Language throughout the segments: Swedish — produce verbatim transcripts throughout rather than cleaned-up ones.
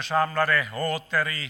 församlade åter i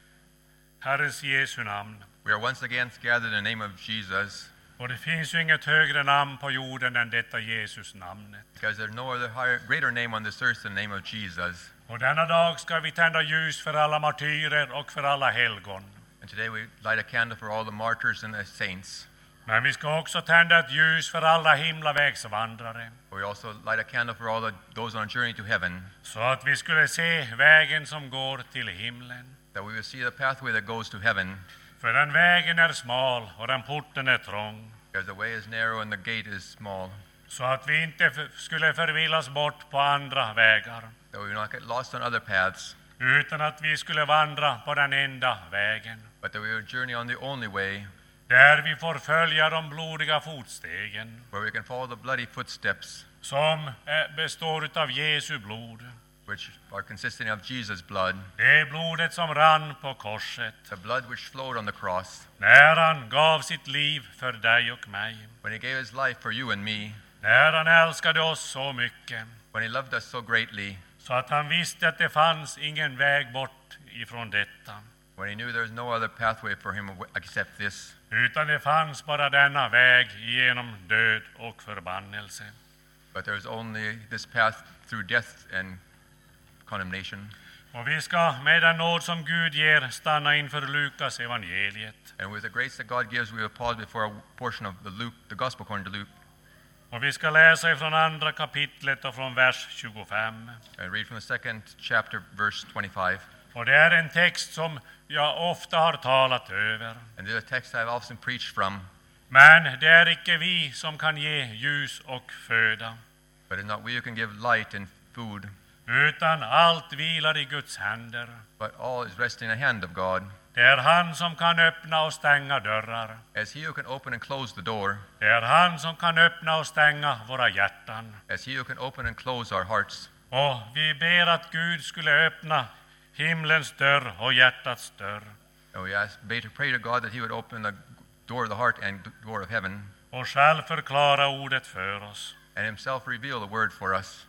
Herrens Jesu namn. We are once again gathered in the name of Jesus. Och det finns ju inget högre namn på jorden än detta Jesus namnet. Because there's no other higher, greater name on this earth than the name of Jesus. Och denna dag ska vi tända ljus för alla martyrer och för alla helgon. And today we light a candle for all the martyrs and the saints. Men vi ska också tända ett ljus för alla himlavägsvandrare. We also light a candle for all the, those on a journey to heaven. Så att vi skulle se vägen som går till himlen. That we will see the pathway that goes to heaven. För den vägen är smal och den porten är trång. Because the way is narrow and the gate is small. Så att vi inte f- skulle förvillas bort på andra vägar. That we will not get lost on other paths. Utan att vi skulle vandra på den enda vägen. But that we will journey on the only way. Där vi får följa de blodiga fotstegen. Where we can follow the bloody footsteps. Som eh, består utav Jesu blod. Which are consisting of Jesus' blood. Det är blodet som rann på korset. The blood which flowed on the cross. När han gav sitt liv för dig och mig. When he gave his life for you and me. När han älskade oss så mycket. When he loved us so greatly. Så att han visste att det fanns ingen väg bort ifrån detta. When he knew there was no other pathway for him except this. Utan det fanns bara denna väg genom död och förbannelse. But there was only this path through death and condemnation. Och vi ska med den nåd som Gud ger stanna inför Lukas evangeliet. And with the grace that God gives, we will pause before a portion of the Luke, the Gospel according to Luke. Och vi ska läsa ifrån andra kapitlet och från vers tjugofem. And read from the second chapter, verse twenty-five. Och det är en text som jag ofta har talat över. And this is a text I've often preached from. Men det är icke vi som kan ge ljus och föda. But it's not we who can give light and food. Utan allt vilar i Guds händer. But all is resting in the hand of God. Det är han som kan öppna och stänga dörrar. As he who can open and close the door. Det är han som kan öppna och stänga våra hjärtan. As he who can open and close our hearts. Och vi ber att Gud skulle öppna himlens dörr och hjärtats dörr. And we ask, to pray to God that he would open the door of the heart and door of heaven. Och själv förklara ordet för oss. And himself reveal the word for us.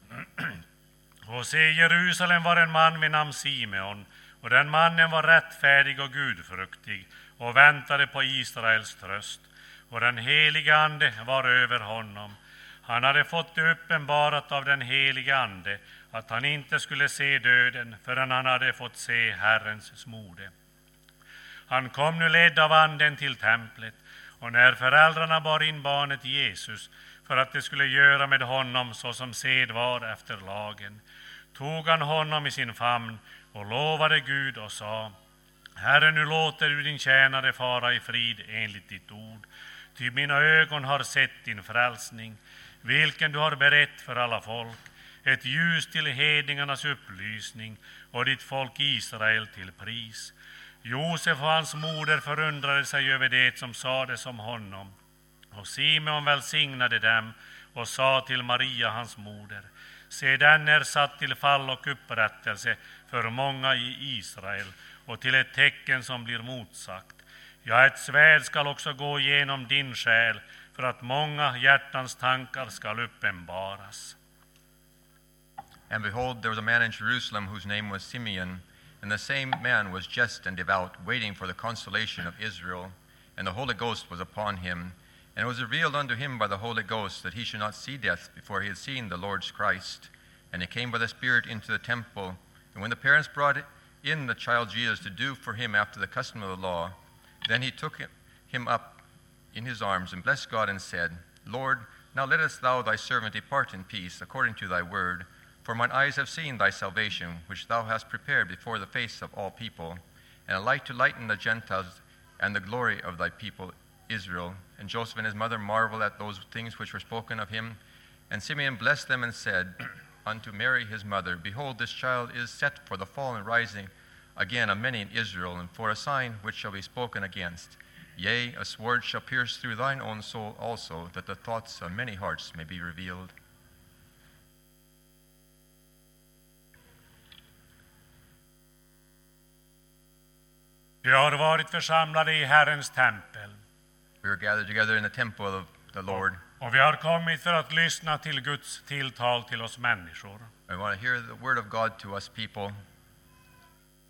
Och se, Jerusalem var en man vid namn Simeon. Och den mannen var rättfärdig och gudfruktig och väntade på Israels tröst. Och den helige ande var över honom. Han hade fått det uppenbarat av den helige ande att han inte skulle se döden förrän han hade fått se Herrens smorde. Han kom nu ledd av anden till templet, och när föräldrarna bar in barnet Jesus för att det skulle göra med honom så som sed var efter lagen, tog han honom i sin famn och lovade Gud och sa: Herre, nu låter du din tjänare fara i frid enligt ditt ord, ty mina ögon har sett din frälsning, vilken du har berett för alla folk, ett ljus till hedningarnas upplysning och ditt folk Israel till pris. Josef och hans moder förundrade sig över det som sades om honom, och Simeon välsignade dem och sa till Maria, hans moder: Se, den är satt till fall och upprättelse för många i Israel och till ett tecken som blir motsagt. Ja, ett svärd skall också gå genom din själ för att många hjärtans tankar skall uppenbaras. And behold, there was a man in Jerusalem whose name was Simeon, and the same man was just and devout, waiting for the consolation of Israel, and the Holy Ghost was upon him. And it was revealed unto him by the Holy Ghost that he should not see death before he had seen the Lord's Christ. And he came by the Spirit into the temple. And when the parents brought in the child Jesus to do for him after the custom of the law, then he took him up in his arms and blessed God and said, Lord, now lettest thou thy servant depart in peace according to thy word. For mine eyes have seen thy salvation, which thou hast prepared before the face of all people, and a light to lighten the Gentiles, and the glory of thy people Israel. And Joseph and his mother marveled at those things which were spoken of him. And Simeon blessed them and said unto Mary his mother, Behold, this child is set for the fall and rising again of many in Israel, and for a sign which shall be spoken against. Yea, a sword shall pierce through thine own soul also, that the thoughts of many hearts may be revealed. Vi har varit församlade i Herrens tempel. We are gathered together in the temple of the Lord. Och vi har kommit för att lyssna till Guds tilltal till oss människor. We want to hear the word of God to us people.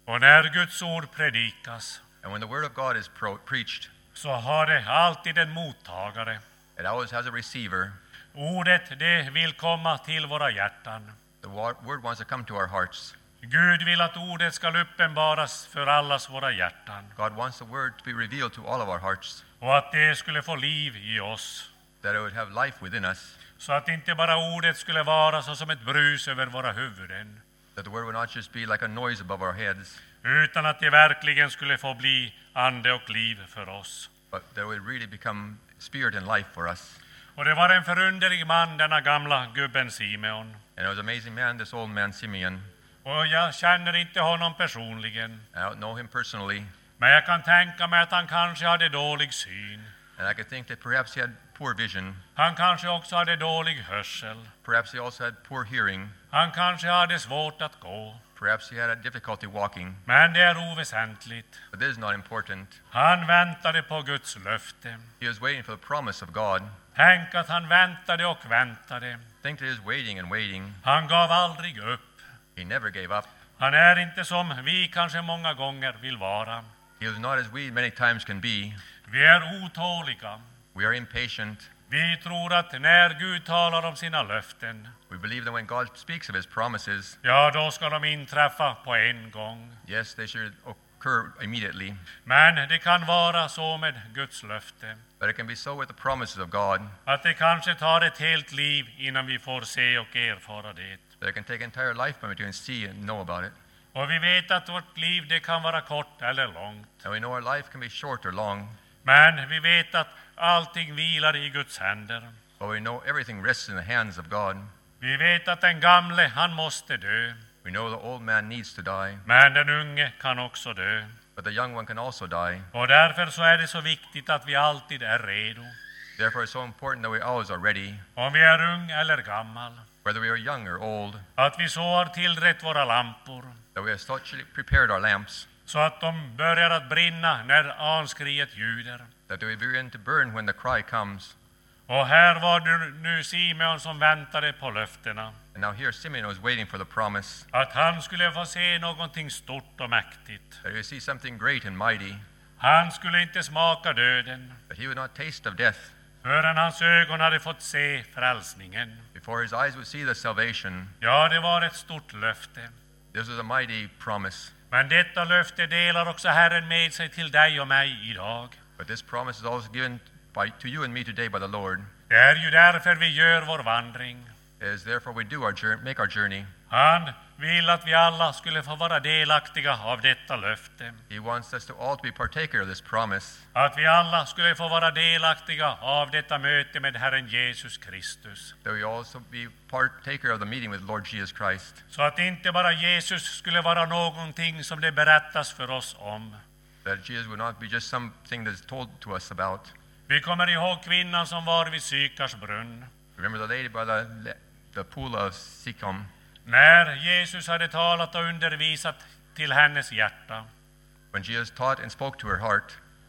Och när Guds ord predikas, And when the word of God is pro- preached, så har det alltid en mottagare. it always has a receiver. Ordet, det vill komma till våra hjärtan. The wa- word wants to come to our hearts. Gud vill att ordet ska uppenbaras för allas våra hjärtan. God wants the word to be revealed to all of our hearts, Och att det skulle få liv i oss. that it would have life within us, Så att inte bara ordet skulle vara så som ett brus över våra huvuden. that the word would not just be like a noise above our heads, Utan att det verkligen skulle få bli ande och liv för oss. but that it would really become spirit and life for us. Och det var en förunderlig man, denna gamla gubben Simeon. And it was an amazing man, this old man Simeon. Och jag känner inte honom personligen. I don't know him personally, Men jag kan tänka mig att han kanske hade dålig syn. and I could think that perhaps he had poor vision. Han kanske också hade dålig hörsel. Perhaps he also had poor hearing. Han kanske hade svårt att gå. Perhaps he had a difficulty walking. Men det är oväsentligt. But this is not important. Han väntade på Guds löfte. He was waiting for the promise of God. Tänk att han väntade och väntade. Think that he was waiting and waiting. Han gav aldrig upp. He never gave up. Han är inte som vi kanske många gånger vill vara. He was not as we many times can be. Vi är otåliga. We are impatient. Vi tror att när Gud talar om sina löften, We believe that when God speaks of his promises, ja, då ska de inträffa på en gång. yes, they should occur immediately. Men det kan vara så med Guds löfte, But it can be so with the promises of God, att det kanske tar ett helt liv innan vi får se och erfara det. that it can take entire life for me to even see and know about it. Och vi vet att vårt liv, det kan vara kort eller långt. And we know our life can be short or long, Men vi vet att allting vilar i Guds händer. but we know everything rests in the hands of God. Vi vet att den gamle, han måste dö. We know the old man needs to die, Men den unge kan också dö. but the young one can also die. Och därför så är det så viktigt att vi alltid är redo. Therefore, it's so important that we always are ready, Om vi är ung eller gammal. whether we are young or old, Att vi så har tillrätt våra lampor. that we have such prepared our lamps, Så att de börjar att brinna när anskriet ljuder. that they begin to burn when the cry comes. Och här var det nu Simeon som väntade på löftena. And now here Simeon was waiting for the promise, Att han skulle få se någonting stort och mäktigt. that he would see something great and mighty, Han skulle inte smaka döden that he would not taste of death förrän hans ögon hade fått se frälsningen. before his eyes would see the salvation. Ja, det var ett stort löfte. This was a mighty promise. Men detta löfte delar också Herren med sig till dig och mig idag. But this promise is also given by, to you and me today by the Lord. Det är ju därför vi gör vår vandring. It is therefore we do our journey, make our journey. Han vill att vi alla skulle få vara delaktiga av detta löfte. He wants us to all to be partaker of this promise, Att vi alla skulle få vara delaktiga av detta möte med Herren Jesus Kristus. that we also be partaker of the meeting with Lord Jesus Christ, Så att inte bara Jesus skulle vara någonting som det berättas för oss om. that Jesus would not be just something that is told to us about. Vi kommer ihåg kvinnan som var vid Sykars brunn. Remember the lady by the, the pool of Sichom, När Jesus hade talat och undervisat till hennes hjärta. when Jesus taught and spoke to her heart,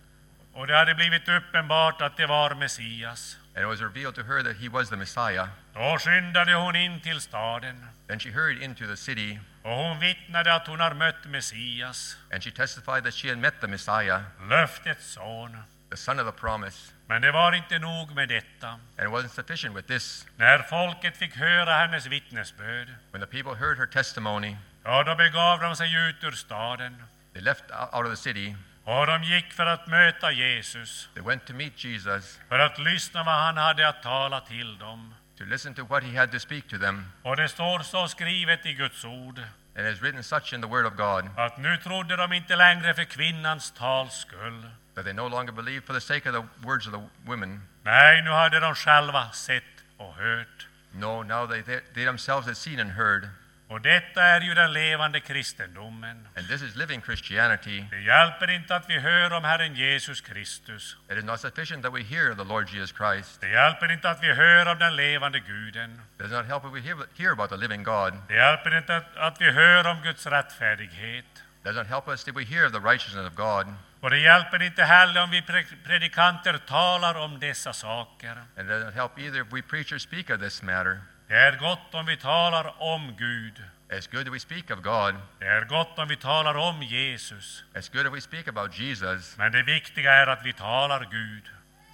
Och det hade blivit uppenbart att det var Messias. and it was revealed to her that he was the Messiah. Då skyndade hon in till staden. Then she hurried into the city, Och hon vittnade att hon har mött Messias, and she testified that she had met the Messiah, löftets son. the son of the promise. Men det var inte nog med detta. And it wasn't sufficient with this. När folket fick höra hennes vittnesbörd, When the people heard her testimony, ja, då begav de sig ut ur staden. they left out of the city. Och de gick för att möta Jesus, They went to meet Jesus, för att lyssna vad han hade att tala till dem. to listen to what he had to speak to them. Och det står så skrivet i Guds ord, And it is written such in the Word of God, att nu trodde de inte längre för kvinnans tals skull. that they no longer believed for the sake of the words of the women. Nej, nu hade de själva sett och hört. No, now they, they, they themselves had seen and heard. Och detta är ju den levande kristendomen. And this is living Christianity. Det hjälper inte att vi hör om Herren Jesus Kristus. It is not sufficient that we hear the Lord Jesus Christ. Det hjälper inte att vi hör om den levande Guden. It does not help if we hear, hear about the living God. Det hjälper inte att, att vi hör om Guds rättfärdighet. It does not help us if we hear of the righteousness of God. Och det hjälper inte heller om vi pre- predikanter talar om dessa saker. And it does not help either if we preachers speak of this matter. Det är gott om vi talar om Gud It's good that we speak of God. Det är gott om vi talar om Jesus. It's good that we speak about Jesus. Men det viktiga är att vi talar Gud.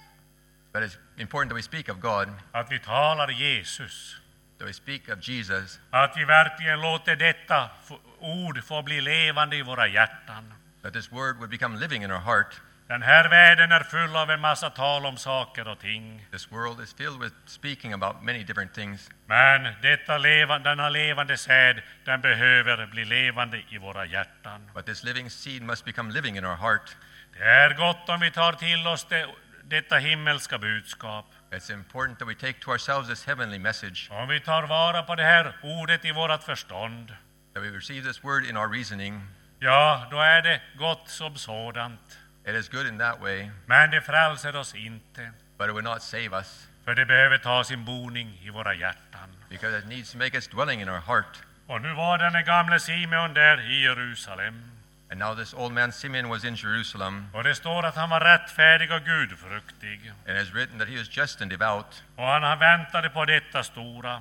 But it's important that we speak of God, Att vi talar Jesus. that we speak of Jesus, Att vi verkligen låter detta f- ord få bli levande i våra hjärtan. that this word would become living in our heart. Den här världen är full av en massa tal om saker och ting. This world is filled with speaking about many different things. Men detta levande, denna levande säd, den behöver bli levande i våra hjärtan. But this living seed must become living in our heart. Det är gott om vi tar till oss det, detta himmelska budskap. It's important that we take to ourselves this heavenly message, Om vi tar vara på det här ordet i vårt förstånd, that we receive this word in our reasoning. ja, då är det gott som sådant. It is good in that way, Men det frälser oss inte, but it would not save us, för det behöver ta sin boning i våra hjärtan. because it needs to make its dwelling in our heart. Och nu var den gamle Simeon där i Jerusalem. And now this old man Simeon was in Jerusalem, Och det står att han var rättfärdig och gudfruktig. and it is written that he was just and devout, Och han har väntade på detta stora,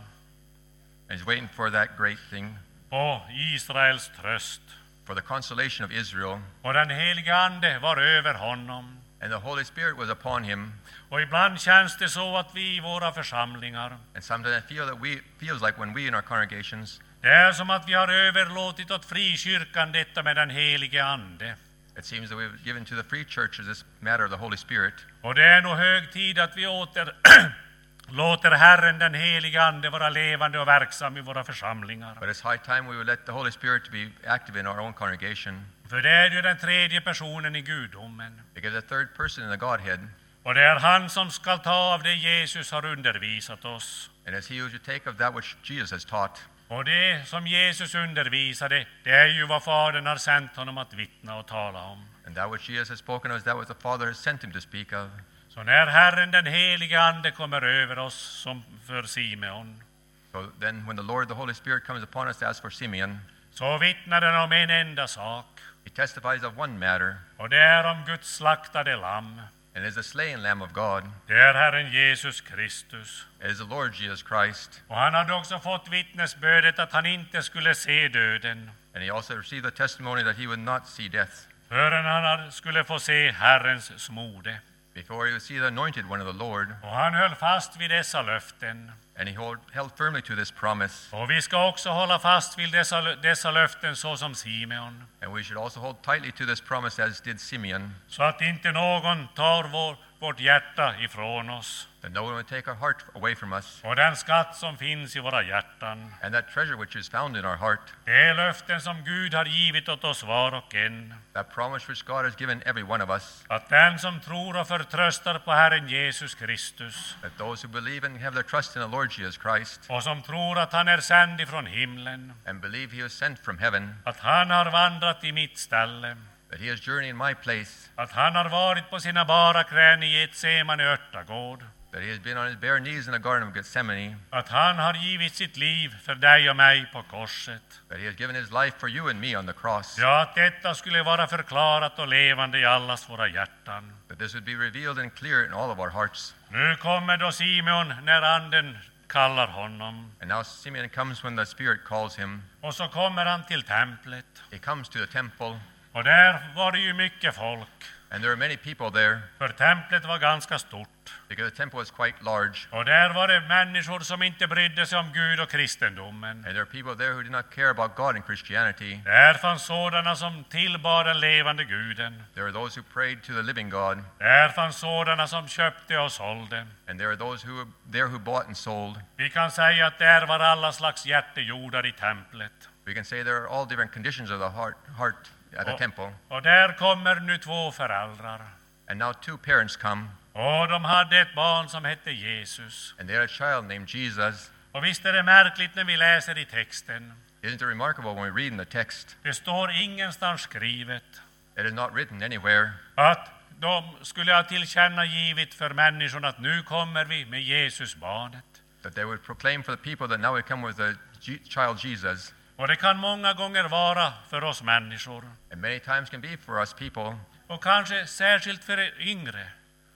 and he's waiting for that great thing, på Israels tröst. for the consolation of Israel. Och den heliga Ande var över honom. And the Holy Spirit was upon him. Och ibland känns det så att vi i våra församlingar, And sometimes I feel that we feels like when we in our congregations, det är som att vi har överlåtit åt frikyrkan detta med den helige Ande. it seems that we've given to the free churches this matter of the Holy Spirit. Och det är nog hög tid att vi åter låter Herren, den helige Ande, vara levande och verksam i våra församlingar. But it's high time we would let the Holy Spirit be active in our own congregation, För det är ju den tredje personen i gudomen. because the third person in the Godhead, Och det är han som ska ta av det Jesus har undervisat oss. and it's he who should take of that which Jesus has taught. Och det som Jesus undervisade, det är ju vad Fadern har sänt honom att vittna och tala om. And that which Jesus has spoken of is that which the Father has sent him to speak of. Så när Herren, den helige Ande, kommer över oss som för Simeon, So then when the Lord, the Holy Spirit, comes upon us as for Simeon, så vittnar den om en enda sak. he testifies of one matter, Och det är om Guds slaktade lamm. and it is the slain Lamb of God. Det är Herren Jesus Kristus. It is the Lord Jesus Christ. Och han hade också fått vittnesbördet att han inte skulle se döden And he also received the testimony that he would not see death förrän han skulle få se Herrens smorde. before he would see the anointed one of the Lord. Och han höll fast vid dessa löften. And he hold, held firmly to this promise. Och vi ska också hålla fast vid dessa, dessa löften så som Simeon. And we should also hold tightly to this promise as did Simeon, Så att inte någon tar vår, vårt hjärta ifrån oss. that no one would take our heart away from us. Och den skatt som finns i våra hjärtan. And that treasure which is found in our heart, Det är löften som Gud har givit åt oss var och en. that promise which God has given every one of us, Att den som tror och förtröstar på Herren Jesus Kristus, that those who believe and have their trust in the Lord Jesus Christ, och som tror att han är sänd ifrån himlen, and believe he was sent from heaven, att han har vandrat i mitt ställe, that he has journeyed in my place, att han har varit på sina bara knän i Getsemane örtagård, that he has been on his bare knees in the Garden of Gethsemane, att han har givit sitt liv för dig och mig på korset. that he has given his life for you and me on the cross, Ja, att detta skulle vara förklarat och levande i allas våra hjärtan. that this would be revealed and clear in all of our hearts. Nu kommer då Simeon när anden kallar honom, And now Simeon comes when the Spirit calls him. och så kommer han till templet. He comes to the temple, Och där var det ju mycket folk, and there are many people there, för templet var ganska stort. because the temple was quite large, Och där var det människor som inte brydde sig om Gud och kristendomen. and there are people there who did not care about God and Christianity. Där fanns sådana som tillbad den levande guden. There are those who prayed to the living God, Där fanns sådana som köpte och sålde. and there are those who there who bought and sold. Vi kan säga att där var alla slags hjärtejordar i templet. We can say there are all different conditions of the heart, heart at the Och, temple. och där kommer nu två föräldrar. And now two parents come, Och de hade ett barn som hette Jesus. and they had a child named Jesus. Och visst är det märkligt när vi läser i texten. Isn't it remarkable when we read in the text? Det står ingenstans skrivet It is not written anywhere att de skulle ha tillkännagivit för människorna att nu kommer vi med Jesus barnet. that they would proclaim for the people that now we come with the G- child Jesus. Och det kan många gånger vara för oss människor, And many times can be for us people, och kanske särskilt för yngre,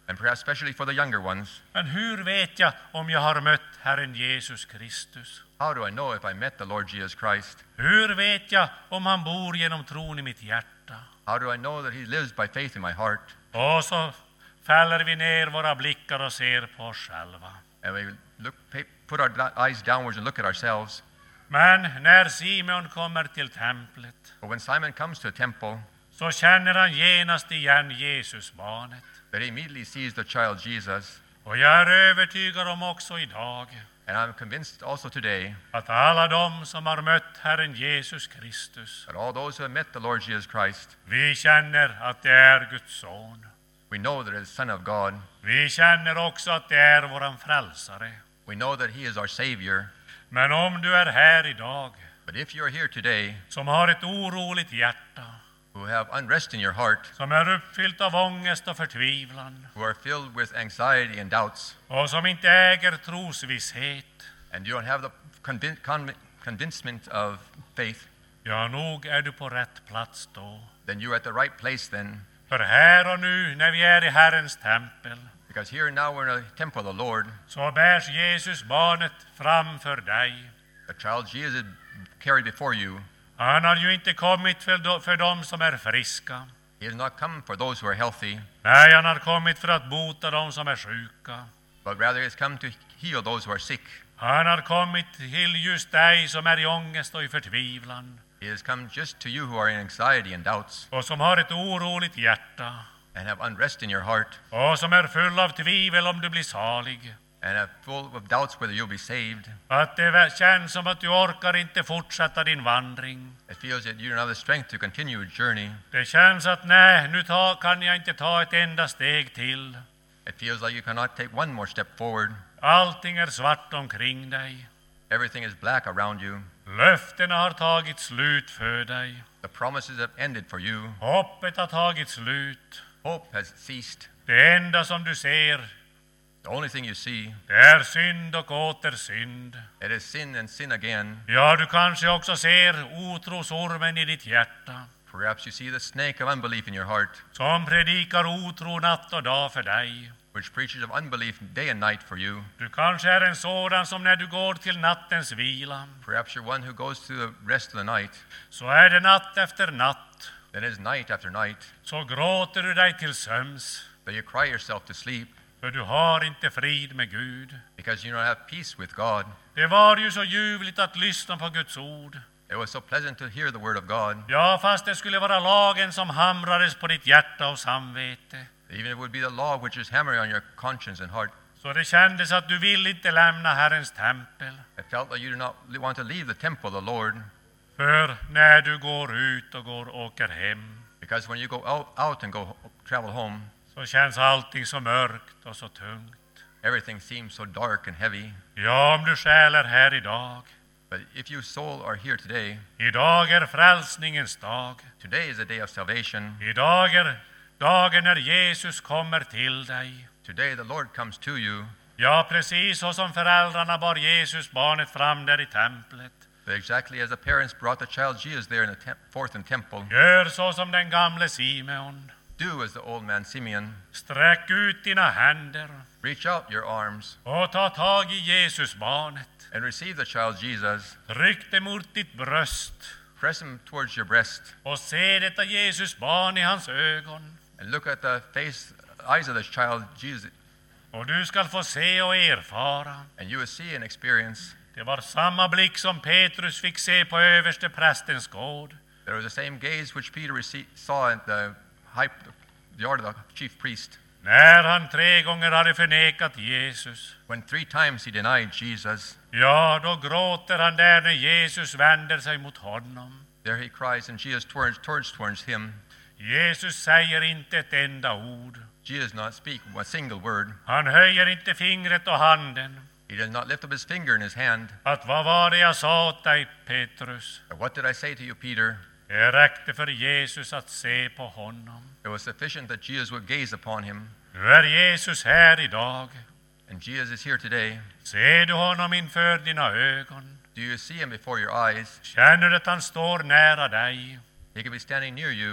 and perhaps especially for the younger ones. Men hur vet jag om jag har mött Herren Jesus Kristus? How do I know if I met the Lord Jesus Christ? Hur vet jag om han bor genom tron i mitt hjärta? How do I know that he lives by faith in my heart? Och så fäller vi ner våra blickar och ser på oss själva. And we look, put our eyes downwards and look at ourselves. Men när Simeon kommer till templet But when Simon comes to a temple, så känner han genast igen Jesusbarnet. that he immediately sees the child Jesus. Och jag är övertygad om också idag And I'm convinced also today att alla de som har mött Herren Jesus Kristus, that all those who have met the Lord Jesus Christ, vi känner att det är Guds son. we know that he is the Son of God. Vi känner också att det är våran frälsare. We know that he is our Savior. Men om du är här idag But if you are here today, som har ett oroligt hjärta, who have unrest in your heart, som är uppfyllt av ångest och förtvivlan, who are filled with anxiety and doubts, och som inte äger trosvisshet, and you don't have the convin- con- convincement of faith, ja, nog är du på rätt plats då. then you're at the right place then. För här och nu, när vi är i Herrens tempel, Because here and now we're in the temple of the Lord. så bärs Jesus barnet framför dig. The child Jesus is carried before you. Han har ju inte kommit för, do, för dem som är friska. He has not come for those who are healthy, Nej, han har kommit för att bota dem som är sjuka. but rather he has come to heal those who are sick. Han har kommit till just dig som är i ångest och i förtvivlan, He has come just to you who are in anxiety and doubts, och som har ett oroligt hjärta, and have unrest in your heart, och som är full av tvivel om du blir salig. and are full of doubts whether you'll be saved. Att det känns som att du orkar inte fortsätta din vandring. It feels that you don't have the strength to continue your journey. Det känns att nej, nu ta, kan jag inte ta ett enda steg till. It feels like you cannot take one more step forward. Allting är svart omkring dig. Everything is black around you. Löftena har tagit slut för dig. The promises have ended for you. Hoppet har tagit slut. Hope has ceased. Det enda som du ser, The only thing you see, det är synd och åter synd. it is sin and sin again. Ja, du kanske också ser otrosormen i ditt hjärta, Perhaps you see the snake of unbelief in your heart, som predikar otro natt och dag för dig. which preaches of unbelief day and night for you. Du kanske är en sådan som när du går till nattens vila, Perhaps you're one who goes to the rest of the night. så är det natt efter natt, Then it is night after night så gråter du dig till sömns, that you cry yourself to sleep för du har inte frid med Gud. because you don't have peace with God. Det var ju så ljuvligt att lyssna på Guds ord. It was so pleasant to hear the word of God. Ja, fast det skulle vara lagen som hamrades på ditt hjärta och samvete. Even it would be the law which is hammering on your conscience and heart. Så det kändes att du vill inte lämna Herrens tempel. It felt that you do not want to leave the temple of the Lord, För när du går ut och går åker hem, because when you go out, out and go travel home, så känns allting så mörkt och så tungt. everything seems so dark and heavy. Ja, om du själ är här idag. But if you soul are here today, Idag är frälsningens dag. today is a day of salvation. Idag är dagen när Jesus kommer till dig. Today the Lord comes to you, Ja, precis så som föräldrarna bar Jesus barnet fram där i templet. exactly as the parents brought the child Jesus there in the tem- forth in temple. Gör så som den gamle Simeon. Do as the old man Simeon. Sträck ut dina händer Reach out your arms och ta tag i Jesus barnet. and receive the child Jesus. Tryck det mot ditt bröst Press him towards your breast och se detta Jesus barn i hans ögon. and look at the face, eyes of the child Jesus, Och du ska få se och erfara. and you will see and experience. Det var samma blick som Petrus fick se på överste prästens gård. There was the same gaze which Peter rece- saw at the high, the yard of the chief priest, När han tre gånger hade förnekat Jesus. when three times he denied Jesus. Ja, då gråter han där när Jesus vänder sig mot honom. There he cries, and Jesus turns towards towards him. Jesus säger inte ett enda ord. Jesus does not speak a single word. Han höjer inte fingret och handen. He does not lift up his finger in his hand. Att vad var det jag sa åt dig, Petrus? But what did I say to you, Peter? Det räckte för Jesus att se på honom. It was sufficient that Jesus would gaze upon him. Nu är Jesus här idag. And Jesus is here today. Ser du honom inför dina ögon? Do you see him before your eyes? Känner du att han står nära dig? He could be standing near you.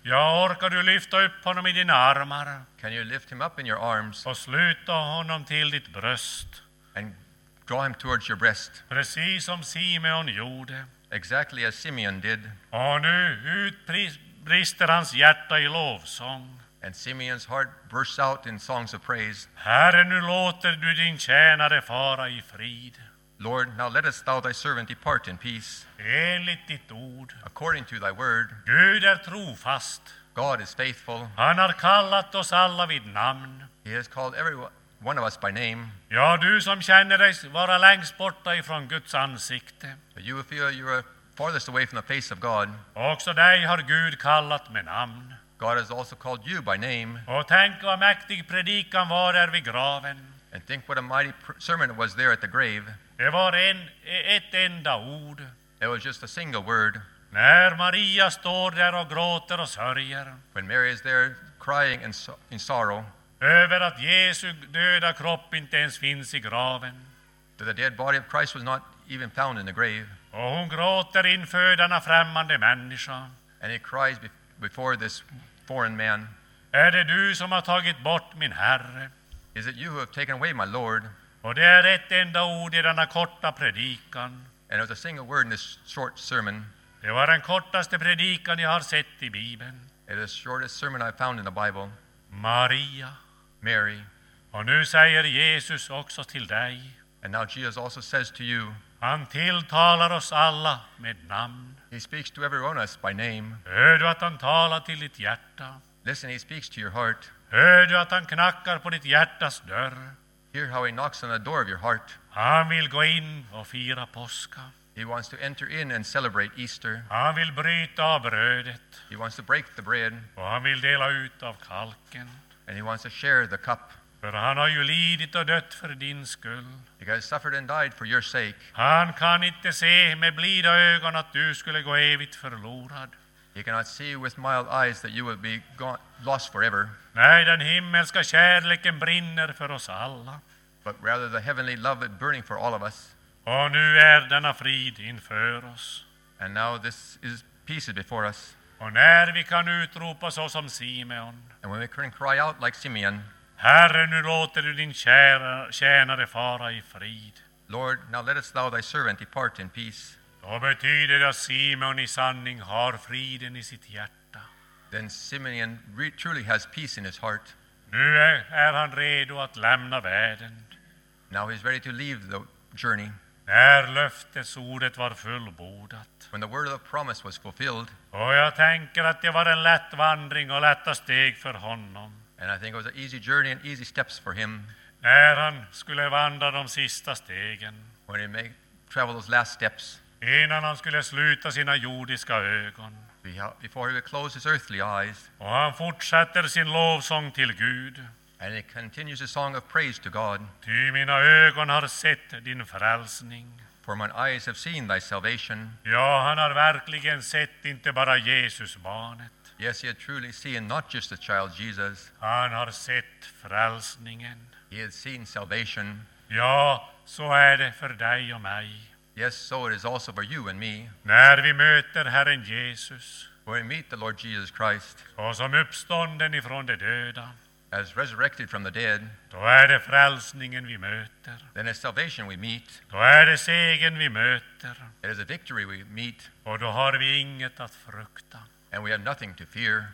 Ja, orkar du lyfta upp honom i dina armar Can you lift him up in your arms och sluta honom till ditt bröst, and draw him towards your breast, precis som Simeon gjorde? exactly as Simeon did? Och nu utbrister hans hjärta i lovsång. And Simeon's heart bursts out in songs of praise. Herre, nu låter du din tjänare fara i frid, Lord, now lettest thou thy servant depart in peace, enligt ditt ord. according to thy word. Gud är trofast. God is faithful. Han har kallat oss alla vid namn. He has called every one of us by name. Ja, du som känner dig vara längst borta ifrån Guds ansikte, But you feel you are farthest away from the face of God. också dig har Gud kallat med namn. God has also called you by name. Och tänk vad mäktig predikan var där vid graven. And think what a mighty pr- sermon it was there at the grave. Det var en, ett enda ord. It was just a single word. När Maria står där och gråter och sörjer When Mary is there crying in, so- in sorrow över att Jesu döda kropp inte ens finns i graven. that the dead body of Christ was not even found in the grave. Och hon gråter inför denna främmande människa. And he cries be- before this foreign man, Är det du som har tagit bort min Herre? is it you who have taken away my Lord? Och det är ett enda ord i denna korta predikan. And it was a single word in this short sermon. Det var den kortaste predikan jag har sett i Bibeln. It is the shortest sermon I found in the Bible. Maria. Mary. Och nu säger Jesus också till dig. And now Jesus also says to you, Han tilltalar oss alla med namn. he speaks to every one of us by name. Hör du att han talar till ditt hjärta? Listen, he speaks to your heart. Hör du att han knackar på ditt hjärtas dörr? Hear how he knocks on the door of your heart. Han vill gå in och fira påska. He wants to enter in and celebrate Easter. Han vill bryta av brödet He wants to break the bread, och han vill dela ut av kalken. and he wants to share the cup. För han har ju lidit och dött för din skull. He has suffered and died for your sake. Han kan inte se med blida ögon att du skulle gå evigt förlorad. He cannot see with mild eyes that you will be gone, lost forever, Nej, den himmelska kärleken brinner för oss alla. but rather the heavenly love is burning for all of us. Och nu är denna frid inför oss. And now this is peace is before us. Och när vi kan utropa så som Simeon: And when we can cry out like Simeon, Herre, nu låter du din kära, tjänare fara i frid. Lord, now lettest thou thy servant depart in peace, Då betyder det att Simeon i sanning har friden i sitt hjärta. then Simeon re- truly has peace in his heart. Nu är, är han redo att lämna världen. Now he's ready to leave the journey. När löftesordet var fullbordat. When the word of the promise was fulfilled, Och jag tänker att det var en lätt vandring och lätta steg för honom. and I think it was an easy journey and easy steps for him När han skulle vandra de sista stegen. when he made travel those last steps Innan han skulle sluta sina jordiska ögon. beha- before he would close his earthly eyes. Och han fortsätter sin lovsång till Gud. And he continues a song of praise to God. Ty mina ögon har sett din frälsning. For mine eyes have seen thy salvation. Ja, han har verkligen sett inte bara Jesus barnet. Yes, he had truly seen not just the child Jesus, Han har sett frälsningen. he had seen salvation. Ja, så är det för dig och mig. Yes, so it is also for you and me. När vi möter Herren Jesus, When we meet the Lord Jesus Christ så som uppstånden ifrån de döda, as resurrected from the dead, då är det frälsningen vi möter. then it's salvation we meet. Då är det segern vi möter. It is a victory we meet, Och då har vi inget att frukta. and we have nothing to fear.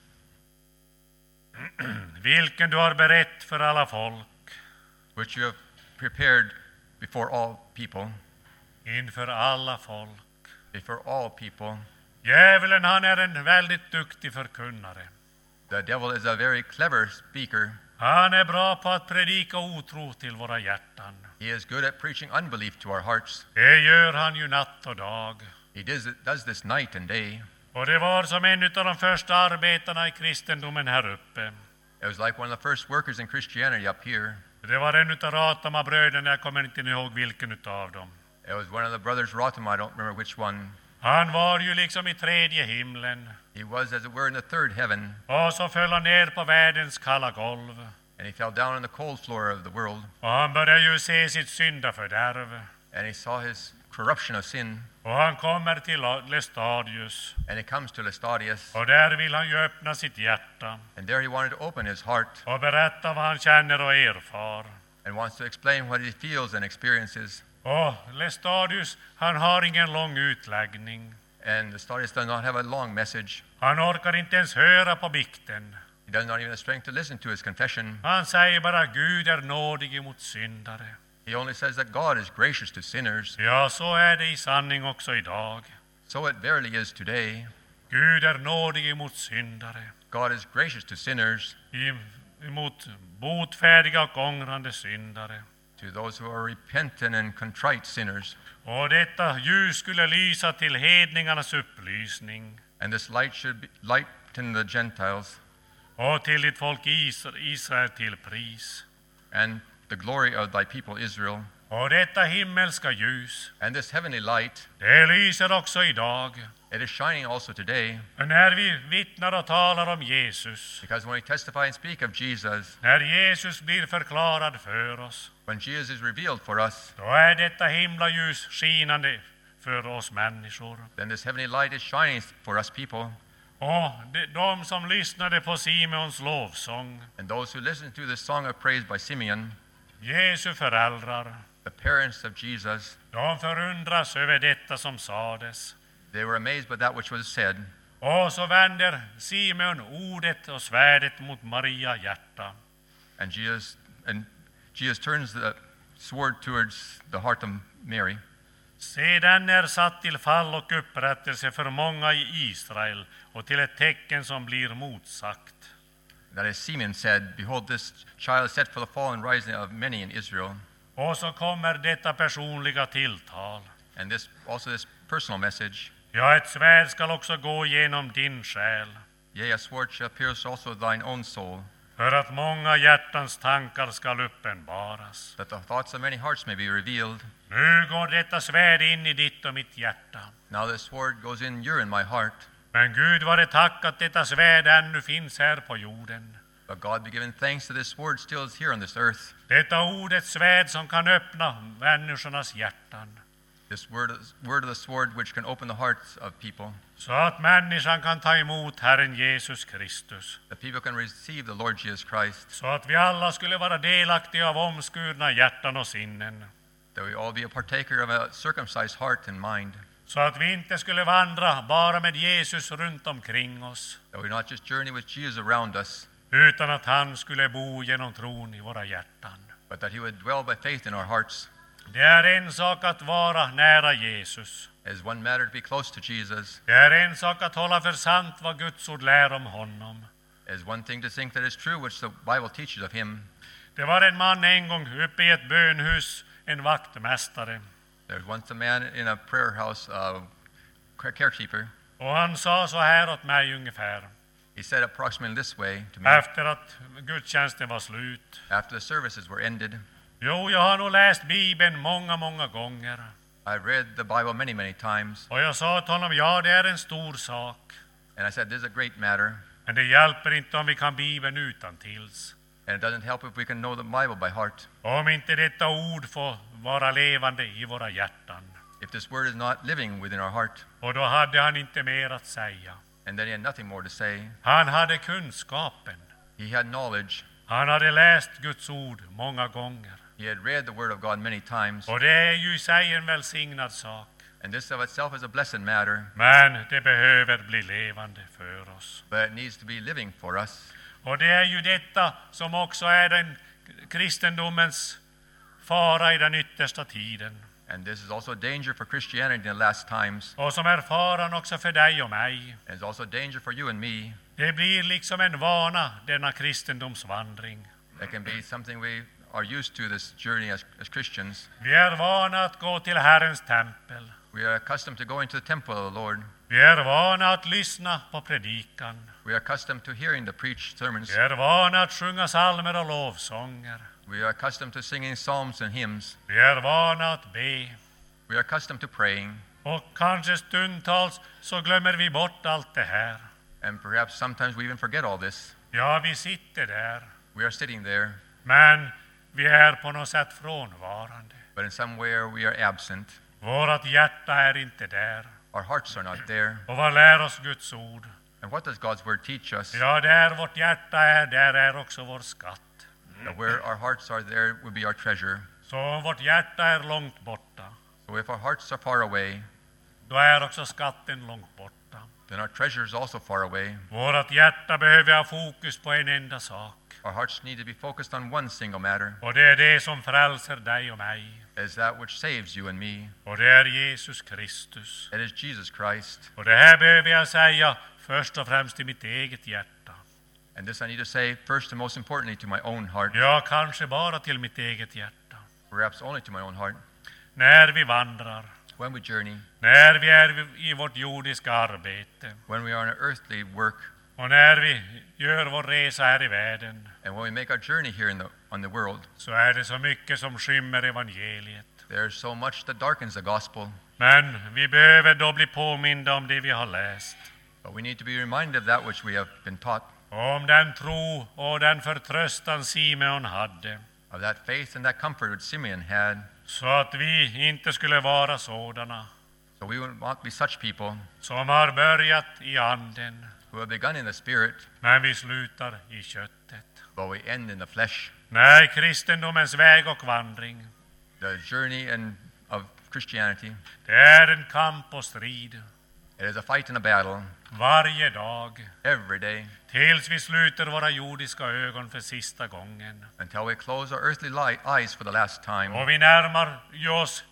Vilken du har berett för alla folk, Which you have prepared before all people, inför alla folk. before all people. Djävulen, han är en väldigt duktig förkunnare. The devil is a very clever speaker. Han är bra på att predika otro till våra hjärtan. He is good at preaching unbelief to our hearts. Det gör han ju natt och dag. He does, does this night and day. Och det var som en av de första arbetarna i kristendomen här uppe. It was like one of the first workers in Christianity up here. Det var en av Ratama-bröderna, jag kommer inte ihåg vilken utav dem. It was one of the brothers Rotham, I don't remember which one. Han var ju liksom i tredje himlen. He was, as it were, in the third heaven, Och så föll han ner på världens kalla golv. and he fell down on the cold floor of the world, Och han började ju se sitt syndafördärv. and he saw his corruption of sin, Och han kommer till Lestadius. and he comes to Lestadius, Och där vill han ju öppna sitt hjärta and there he wanted to open his heart och berätta vad han känner och erfar. and wants to explain what he feels and experiences. Och Lestadius, han har ingen lång utläggning. And Lestadius does not have a long message. Han orkar inte ens höra på bikten. He does not even have strength to listen to his confession. Han säger bara Gud är nådig mot syndare. He only says that God is gracious to sinners. Ja, så är det i sanning också idag. So it verily is today. Gud är nådig mot syndare. God is gracious to sinners, Emot botfärdiga och ångrande syndare. to those who are repentant and contrite sinners. Och detta ljus skulle lysa till hedningarnas upplysning And this light should be lighten the Gentiles, och till ditt folk Israel till pris. and the glory of thy people Israel. Och detta himmelska ljus, And this heavenly light, det lyser också idag. it is shining also today, Och när vi vittnar och talar om Jesus, because when we testify and speak of Jesus, när Jesus blir förklarad för oss, when Jesus is revealed for us, då är detta himlaljus skinande för oss människor. then this heavenly light is shining for us people. Och de, de som lyssnade på Simeons lovsång, And those who listen to the song of praise by Simeon, Jesu föräldrar, the parents of Jesus, de förundras över detta som sades. they were amazed by that which was said. Och så vänder Simeon ordet och svärdet mot Maria hjärta. And Jesus and Jesus turns the sword towards the heart of Mary. Se, den är satt till fall och upprättelse för många i Israel och till ett tecken som blir motsagt. That is, Simeon said, behold, this child is set for the fall and rising of many in Israel. Och så kommer detta personliga tilltal. And this also this personal message. Ja, ett svärd skall också gå genom din själ, Yea, a sword shall pierce also thine own soul, för att många hjärtans tankar skall uppenbaras. that the thoughts of many hearts may be revealed. Nu går detta svärd in i ditt och mitt hjärta. Now this sword goes in your and my heart. Men Gud vare tack att detta svärd ännu finns här på jorden. But God be given thanks that this sword still is here on this earth. Detta ordets svärd som kan öppna människornas hjärtan. This word, word of the sword which can open the hearts of people. Så att människan kan ta emot Herren Jesus Kristus. That people can receive the Lord Jesus Christ. Så att vi alla skulle vara delaktiga av omskurna hjärtan och sinnen. That we all be a partaker of a circumcised heart and mind. Så att vi inte skulle vandra bara med Jesus runt omkring oss, That we not just journey with Jesus around us, utan att han skulle bo genom tron i våra hjärtan. but that he would dwell by faith in our hearts. Det är en sak att vara nära Jesus. It is one matter to be close to Jesus. Det är en sak att hålla för sant vad Guds ord lär om honom. It is one thing to think that is true, which the Bible teaches of him. Det var en man en gång uppe i ett bönhus, en vaktmästare. There was once a man in a prayer house, uh, carekeeper. Och han sa så här åt mig ungefär, He said approximately this way to me efter att gudstjänsten var slut. after the services were ended. Jo, jag har nog läst Bibeln många, många gånger. I read the Bible many, many times, Och jag sa till honom, ja, det är en stor sak. and I said, this is a great matter, Men det hjälper inte om vi kan Bibeln utantils. and it doesn't help if we can know the Bible by heart. Om inte detta ord får vara levande i våra hjärtan. If this word is not living within our heart, Och då hade han inte mer att säga. and then he had nothing more to say. Han hade kunskapen. He had knowledge. Han hade läst Guds ord många gånger. He had read the word of God many times, Och det är ju i sig en välsignad sak. and this of itself is a blessed matter, Men det behöver bli levande för oss. but it needs to be living for us. Och det är ju detta som också är den kristendomens fara i den yttersta tiden. And this is also a danger for Christianity in the last times, Och som är faran också för dig och mig. and it's also a danger for you and me. Det blir liksom en vana, denna kristendomsvandring. It can be something we are used to, this journey as, as Christians. Vi är vana att gå till Herrens tempel. We are accustomed to going to the temple of the Lord. Vi är vana att lyssna på predikan. We are accustomed to hearing the preached sermons. Vi är vana att sjunga psalmer och lovsånger. We are accustomed to singing psalms and hymns. Vi är vana att be. We are accustomed to praying. Och kanske stundtals så glömmer vi bort allt det här. And perhaps sometimes we even forget all this. Ja, vi sitter där. We are sitting there, Men vi är på något sätt frånvarande. but in some way we are absent. Vårat hjärta är inte där. Our hearts are not there. Och vad lär oss Guds ord? And what does God's word teach us? Ja, där vårt hjärta är, där är också vår skatt. That where our hearts are, there will be our treasure. Så om vårt hjärta är långt borta, So if our hearts are far away, då är också skatten långt borta. then our treasure is also far away. Vårat hjärta behöver ha fokus på en enda sak. Our hearts need to be focused on one single matter, Och det är det som frälser dig och mig. is that which saves you and me. Och det är Jesus Kristus. It is Jesus Christ. Och det här behöver jag säga först och främst i mitt eget hjärta. And this I need to say first and most importantly to my own heart, Ja, kanske bara till mitt eget hjärta. perhaps only to my own heart. När vi vandrar, When we journey, när vi är i vårt jordiska arbete when we are on an earthly work, och när vi gör vår resa här i världen, and when we make our journey here in the, on the world, så är det så mycket som skymmer evangeliet. there's so much that darkens the gospel. Men vi behöver då bli påminda om det vi har läst. But we need to be reminded of that which we have been taught, Om den tro och den förtröstan Simeon hade, of that faith and that comfort which Simeon had, så att vi inte skulle vara sådana so we would not be such people som har börjat i anden, who have begun in the spirit, men vi slutar i köttet. but we end in the flesh. Nej, kristendomens väg och vandring, The journey and of Christianity, det är en kamp och strid it is a fight and a battle varje dag, every day tills vi sluter våra jordiska ögon för sista gången. until we close our earthly li- eyes for the last time, Och vi närmar oss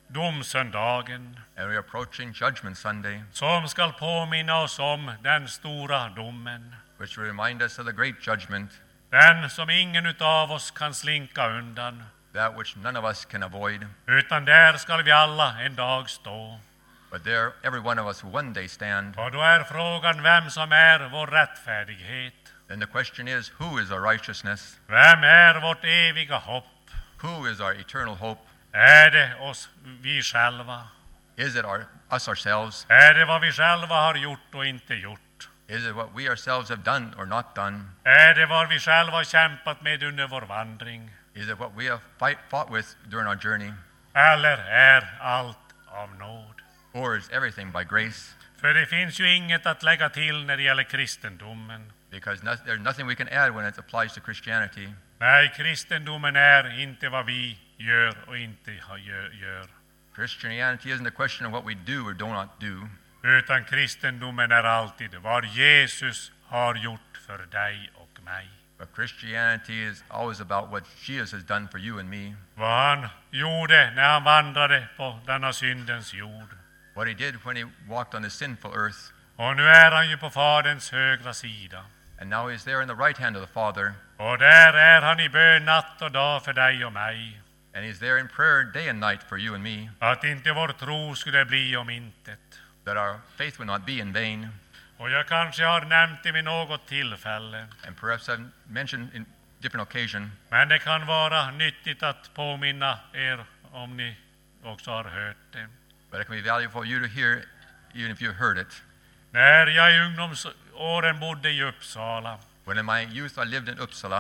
domsöndagen, and we are approaching Judgment Sunday, som skall påminna oss om den stora domen. which will remind us of the great judgment, Den som ingen utav oss kan slinka undan, that which none of us can avoid. utan där skall vi alla en dag stå. But there, every one of us will one day stand. Och då är frågan vem som är vår rättfärdighet. Then the question is, who is our righteousness? Vem är vårt eviga hopp? Who is our eternal hope? Är det oss vi själva? Is it our, us ourselves? Är det vad vi själva har gjort och inte gjort? Is it what we ourselves have done or not done? Är det vad vi själva har kämpat med under vår vandring? Is it what we have fight, fought with during our journey? Eller är allt av nåd? Or is everything by grace? För det finns ju inget att lägga till när det gäller kristendomen. Because no, there's nothing we can add when it applies to Christianity. Nej, kristendomen är inte vad vi gör och inte ha- gör. gör. Christianity isn't a question of what we do or do not do, Utan kristendomen är alltid vad Jesus har gjort för dig och mig. but Christianity is always about what Jesus has done for you and me, Vad han gjorde när han vandrade på denna syndens jord. what he did when he walked on the sinful earth, Och nu är han ju på Faderns högra sida. and now he's there in the right hand of the Father, Och där är han i bön natt och dag för dig och mig. and he's there in prayer day and night for you and me, Att inte vår tro skulle bli om intet. that our faith will not be in vain. Och jag kanske har nämnt det vid något tillfälle. And perhaps I've mentioned in different occasion, Men det kan vara nyttigt att påminna er om ni också har hört det. but it can be valuable for you to hear, even if you've heard it. När jag i ungdomsåren bodde i Uppsala, When in my youth I lived in Uppsala,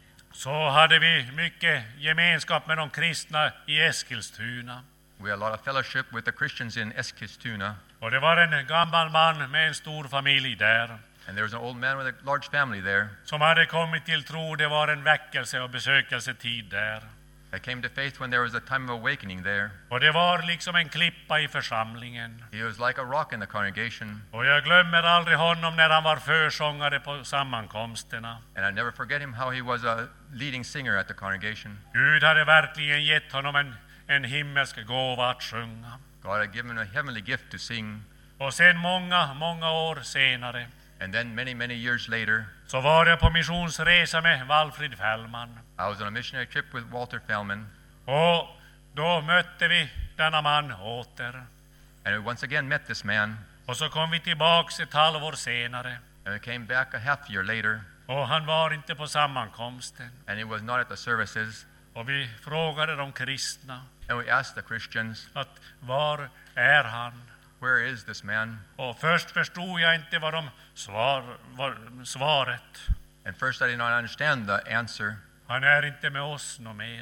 så hade vi mycket gemenskap med de kristna i Eskilstuna. we had a lot of fellowship with the Christians in Eskilstuna, Och det var en gammal man med en stor familj där, and there was an old man with a large family there som hade kommit till tro. Det var en väckelse och besökelsetid där. that came to faith when there was a time of awakening there. Och det var liksom en klippa i församlingen. He was like a rock in the congregation, Och jag glömmer aldrig honom när han var försångare på sammankomsterna. and I never forget him how he was a leading singer at the congregation. Gud hade verkligen gett honom en, en himmelsk gåva att sjunga. God had given him a heavenly gift to sing, Och sen många, många år senare and then many, many years later, så var jag på missionsresa med Valfrid Fällman. I was on a missionary trip with Walter Fellman, Och då mötte vi denna man åter. and we once again met this man, Och så kom vi tillbaks ett halvår senare. and we came back a half year later, Och han var inte på sammankomsten. and he was not at the services, Och vi frågade de kristna and we asked the Christians, att var är han? where is this man? Och först förstod jag inte vad de svar, var, svaret. And first I did not understand the answer. Han är inte med oss nå mera.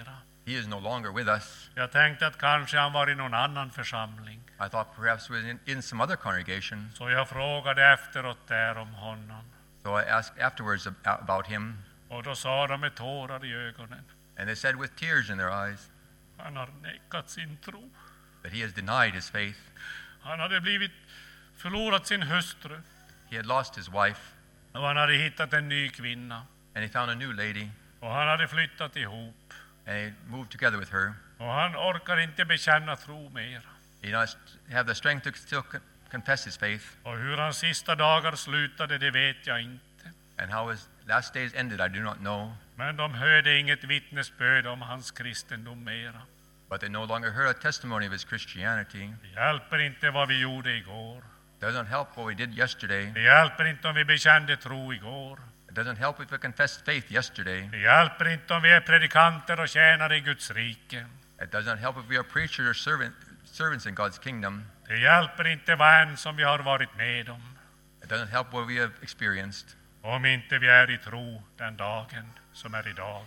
He is no longer with us. Jag tänkte att kanske han var i någon annan församling. I thought perhaps he was in, in some other congregation. Så jag frågade efteråt där om honom. So I asked afterwards ab- about him, Och då sa de med tårar i ögonen. and they said with tears in their eyes Han har nekat sin tro. that he has denied his faith. Han hade blivit förlorat sin hustru. He had lost his wife, Och han hade hittat en ny kvinna. and he found a new lady, Och han hade flyttat ihop. and he moved together with her. Och han orkar inte bekänna tro mer. He does have the strength to still con- confess his faith, Och hur hans sista dagar slutade, det vet jag inte. and how his last days ended I do not know. Men de hörde inget vittnesbörd om hans kristendom mera. But they no longer heard a testimony of his Christianity. Det hjälper inte vad vi gjorde igår. It doesn't help what we did yesterday. Det hjälper inte om vi bekände tro igår. It doesn't help if we confessed faith yesterday. Det hjälper inte om vi är predikanter och tjänar i Guds rike. It doesn't help if we are preachers or servant, servants in God's kingdom. Det hjälper inte vad än som vi har varit med om. It doesn't help what we have experienced Om inte vi är i tro den dagen som är idag.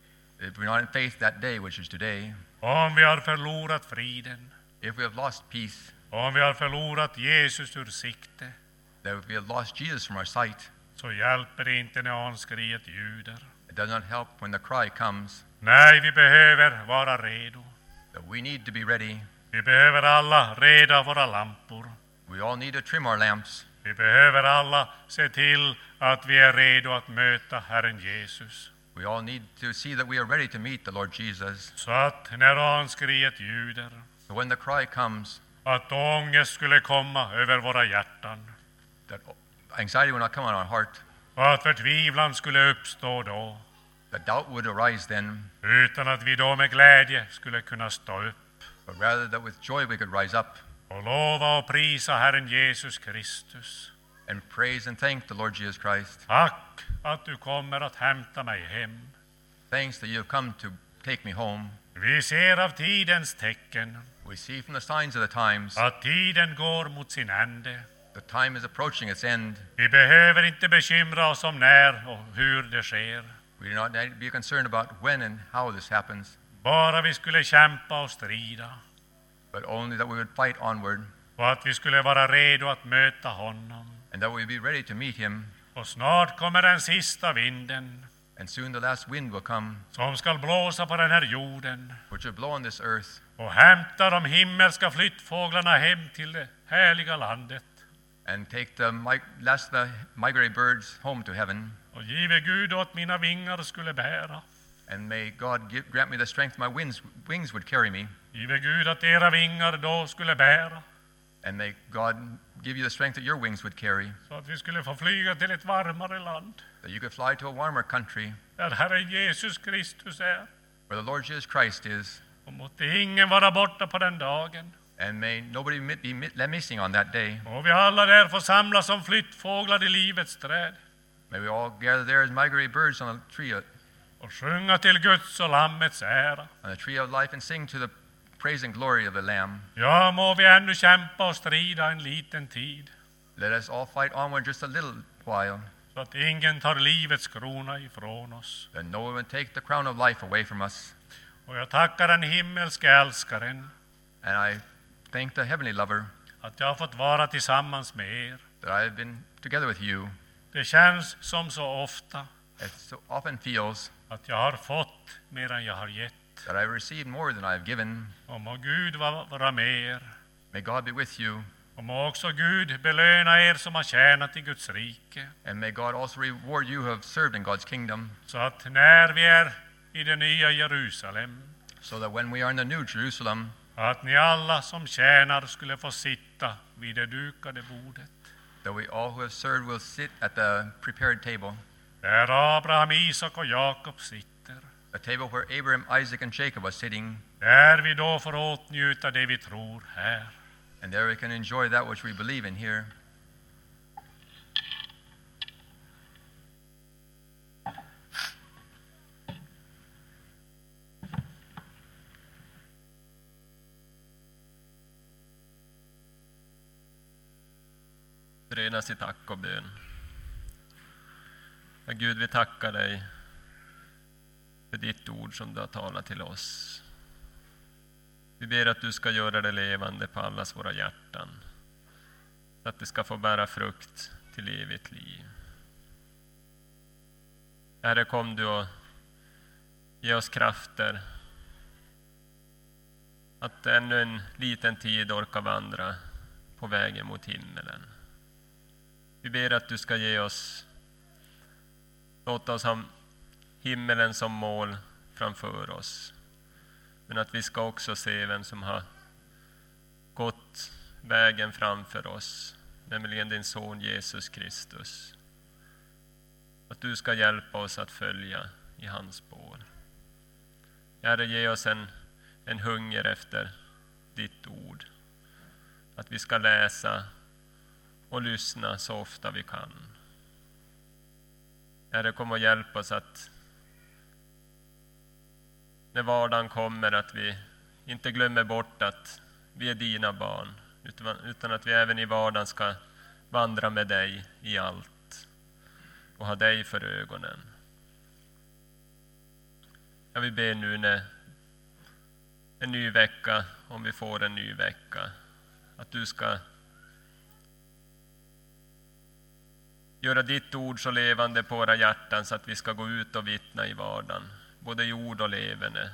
if we're not in faith that day, which is today. Om vi har förlorat friden. If we have lost peace, Om vi har förlorat Jesus ur sikte. that if we have lost Jesus from our sight, Så hjälper det inte när anskriet ljuder. it does not help when the cry comes Nej, vi behöver vara redo. that we need to be ready. Vi behöver alla reda våra lampor. We all need to trim our lamps. Vi behöver alla se till att vi är redo att möta Herren Jesus. We all need to see that we are ready to meet the Lord Jesus. Så att när anskriet ljuder, So when the cry comes, att ångest skulle komma över våra hjärtan. that anxiety will not come on our heart, Och att förtvivlan skulle uppstå då. that doubt would arise then, Utan att vi då med glädje skulle kunna stå upp. but rather that with joy we could rise up Och lova och prisa Herren Jesus Kristus. and praise and thank the Lord Jesus Christ. Tack att du kommer att hämta mig hem. Thanks that you have come to take me home. Vi ser av tidens tecken We see from the signs of the times att tiden går mot sin ände. the time is approaching its end. Vi behöver inte bekymra oss om när och hur det sker. We do not need to be concerned about when and how this happens, Bara vi skulle kämpa och strida. but only that we would fight onward Och att vi skulle vara redo att möta honom. and that we would be ready to meet him. Och snart kommer den sista vinden And soon the last wind will come, som ska blåsa på den här jorden which will blow on this earth och hämta de himmelska flyttfåglarna hem till det härliga landet. and take the mig- last the migratory birds home to heaven. Och give Gud åt mina vingar skulle bära. And may God give, grant me the strength my wings, wings would carry me. Give Gud att era vingar då skulle bära. And may God give you the strength that your wings would carry, Så att vi skulle få flyga till ett varmare land. that you could fly to a warmer country Där Herren Jesus Kristus är. where the Lord Jesus Christ is. Och måtte ingen vara borta på den dagen. And may nobody mi- be mi- missing on that day. Och vi alla där får samlas som flyttfåglar i livets träd. May we all gather there as migratory birds on the tree, Och sjunga till Guds och Lammets ära. on the tree of life, and sing to the praise and glory of the Lamb. Ja, må vi ännu kämpa och strida en liten tid. Let us all fight onward just a little while, Så att ingen tar livets krona ifrån oss. that no one would take the crown of life away from us. Och jag tackar den himmelske älskaren And I thank the heavenly lover att jag har fått vara tillsammans med er. that I have been together with you. Det känns som så ofta It so often feels att jag har fått mer än jag har gett. that I have received more than I have given. Och må Gud va- vara med er. May God be with you, Och må också Gud belöna er som har tjänat i Guds rike. and may God also reward you who have served in God's kingdom, Så att när vi är i det nya Jerusalem, so that when we are in the new Jerusalem, att ni alla som tjänar skulle få sitta vid det dukade bordet. that we all who have served will sit at the prepared table, Där Abraham, Isak och Jakob sitter. the table where Abraham, Isaac, and Jacob was sitting, Där vi då får åtnjuta det vi tror här. and there we can enjoy that which we believe in here. Förenas i tack och bön. Ja, Gud, vi tackar dig för ditt ord som du har talat till oss. Vi ber att du ska göra det levande på allas våra hjärtan, så att det ska få bära frukt till evigt liv. Herre, kom du och ge oss krafter att ännu en liten tid orka vandra på vägen mot himmelen. Vi ber att du ska ge oss, låta oss ha himmelen som mål framför oss. Men att vi ska också se vem som har gått vägen framför oss, nämligen din son Jesus Kristus. Att du ska hjälpa oss att följa i hans spår. Herre, ge oss en, en hunger efter ditt ord. Att vi ska läsa och lyssna så ofta vi kan. Herre, kom och hjälp oss att när vardagen kommer att vi inte glömmer bort att vi är dina barn, utan, utan att vi även i vardagen ska vandra med dig i allt och ha dig för ögonen. Jag vill be nu när en ny vecka, om vi får en ny vecka, att du ska göra ditt ord så levande på våra hjärtan så att vi ska gå ut och vittna i vardagen, både i ord och levande.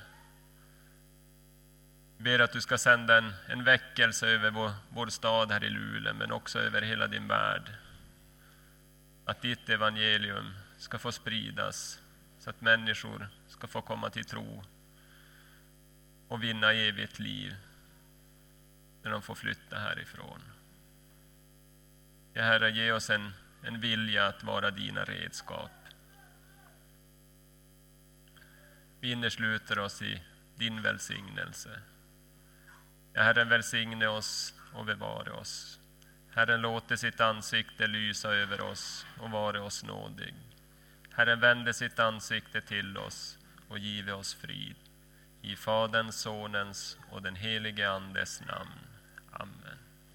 Vi ber att du ska sända en, en väckelse över vår, vår stad här i Luleå, men också över hela din värld. Att ditt evangelium ska få spridas så att människor ska få komma till tro och vinna evigt liv när de får flytta härifrån. Ja, Herre, ge oss en, en vilja att vara dina redskap. Vi innesluter oss i din välsignelse. Ja, Herren, välsigne oss och bevara oss. Herren, låter sitt ansikte lysa över oss och vara oss nådig. Herren, vände sitt ansikte till oss och give oss frid. I Faderns, Sonens och den helige Andes namn. Amen.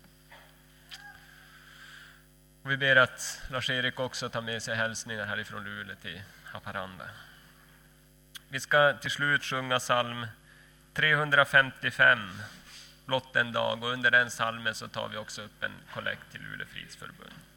Och vi ber att Lars-Erik också tar med sig hälsningar härifrån Luleå till Haparanda. Vi ska till slut sjunga psalm trehundrafemtiofem, blott en dag, och under den psalmen så tar vi också upp en kollekt till Luleå Fridsförbund.